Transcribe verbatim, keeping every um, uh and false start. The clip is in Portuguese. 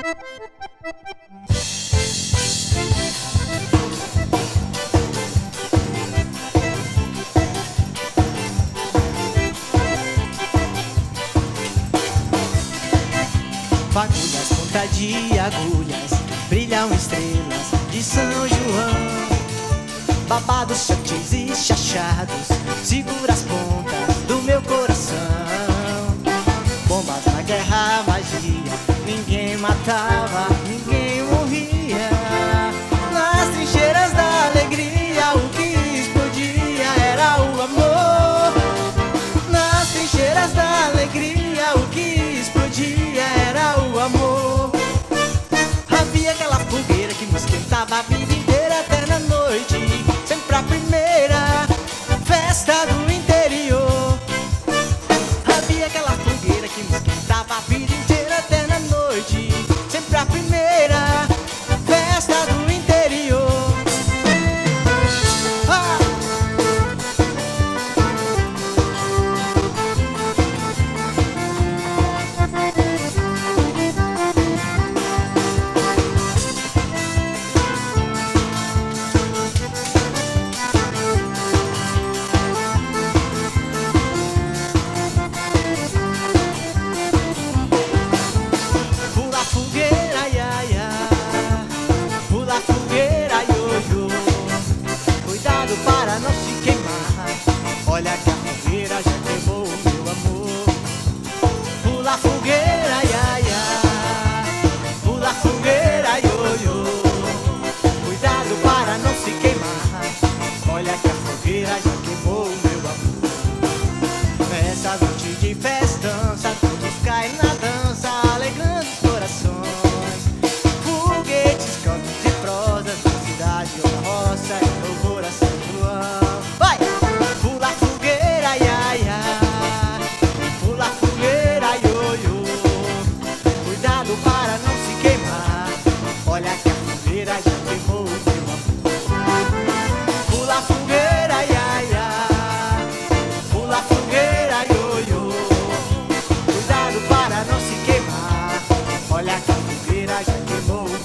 Fagulhas, ponta de agulhas, brilham estrelas de São João. Babados, chantes e chachados, segura as pontas do meu coração. Bombas na guerra, magia, ninguém matava, ninguém morria. Nas trincheiras da alegria, o que explodia era o amor. Nas trincheiras da alegria, o que explodia era o amor. Havia aquela fogueira que me esquentava a vida inteira, até na noite, sempre a primeira festa do interior. Havia aquela fogueira que me esquentava a vida inteira, até na noite, sempre a primeira festa do interior. Ah! Para não se queimar, olha que a fogueira já queimou o meu amor. Pula fogueira, ia, ia. Pula fogueira, ioiô. Cuidado para não se queimar, olha que a fogueira já queimou o meu amor. Nessa noite de festança, todos caem na dança, alegrando os corações. Foguetes, cantos e prosas, na cidade ou na roça, é louvor a São João. Vai! Pula fogueira, ia, ia. Pula fogueira, ioiô. Cuidado para não se queimar, olha que a fogueira já queimou o meu amor. Pula fogueira, ia, ia. Pula fogueira, ioiô. Cuidado para não se queimar, olha que a fogueira já queimou o